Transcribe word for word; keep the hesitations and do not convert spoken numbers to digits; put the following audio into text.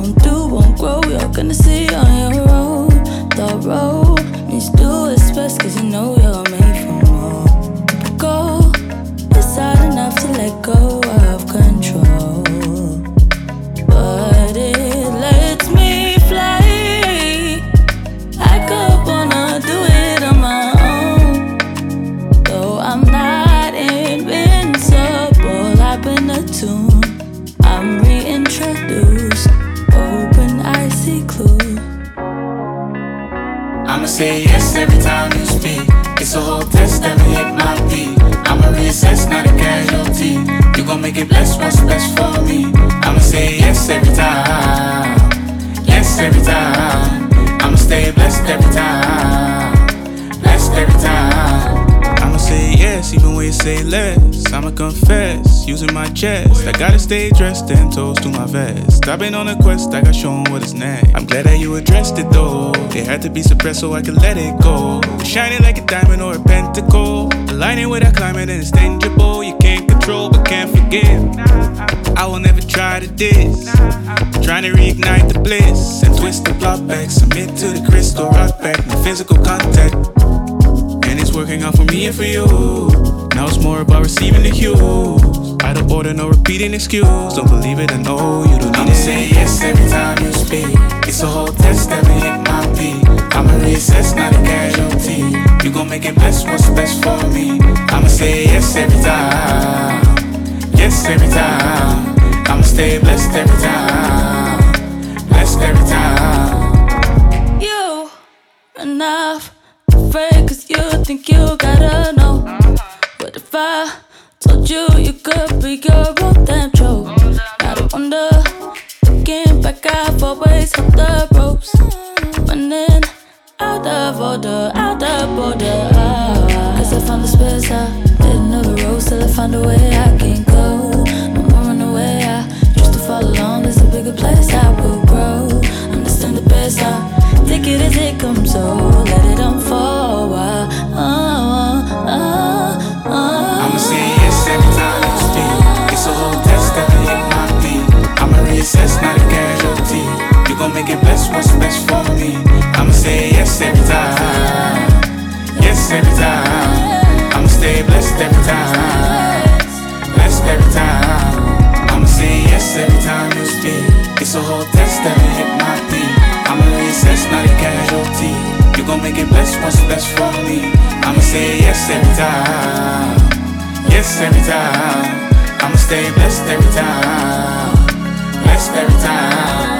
won't do, won't grow. You're gonna see on your own. The road needs to do its best, cause you know you're made for more. Go, it's hard enough to let go of control, but it lets me fly. I could wanna do it on my own, though I'm not invincible. I've been attuned, I'm reintroduced. Open, I see clues. I'ma say yes every time you speak. It's a whole test, never hit my beat. I'ma reassess, not a casualty. You gon' make it blessed, what's best for me. I'ma say yes every time. Yes every time. I'ma stay blessed every time. Blessed every time. I'ma say yes, even when you say less. I'ma confess, using my chest. I gotta stay dressed and toast to my vest. I've been on a quest, I got shown what is next. I'm glad that you addressed it though. It had to be suppressed so I could let it go. Shining like a diamond or a pentacle. Aligning with that climate and it's tangible. You can't control but can't forgive. I will never try to diss. Trying to reignite the bliss and twist the plot back. Submit to the crystal rock back. No physical contact. And it's working out for me and for you. Now it's more about receiving the cues. Out of order, no repeating excuse. Don't believe it, I know you don't need I'ma it. say yes every time you speak. It's a whole test, never hit my beat. I'ma reassess, not a casualty. You gon' make it blessed, what's best for me. I'ma say yes every time. Yes every time. I'ma stay blessed every time. Blessed every time. You enough, afraid cause you think you gotta know. What if I told you you could be your own damn trope? Gotta wonder, looking back, I've always held the ropes. Running out of order, out of order. Cause I found the space, I didn't know the road. Still I found a way I can go. No more run away, I choose to follow along. There's a bigger place I will grow. Understand the best, I take it as it comes, so let it unfold. uh, uh, uh, uh. I'ma say yes every time you speak. It's a whole test, never hit my beat. I'ma reassess, not a casualty. You gon' make it blessed, what's best for me. I'ma say yes every time. Yes every time. I'ma stay blessed every time. Blessed every time. I'ma say yes every time you speak. It's a whole test, never hit my beat. I'ma reassess, not a casualty. You gon' make it blessed, what's best for me. I'ma say yes every time. Yes every time. I'ma stay blessed every time. Blessed every time.